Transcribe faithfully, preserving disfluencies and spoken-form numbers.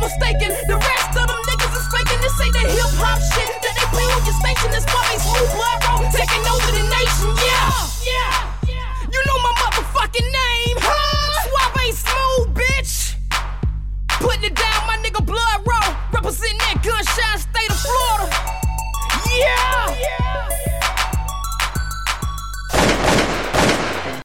mistaken. The rest of them niggas is faking. This ain't that hip hop shit that they play on your station. That's why they smooth blood roll taking over the nation, yeah.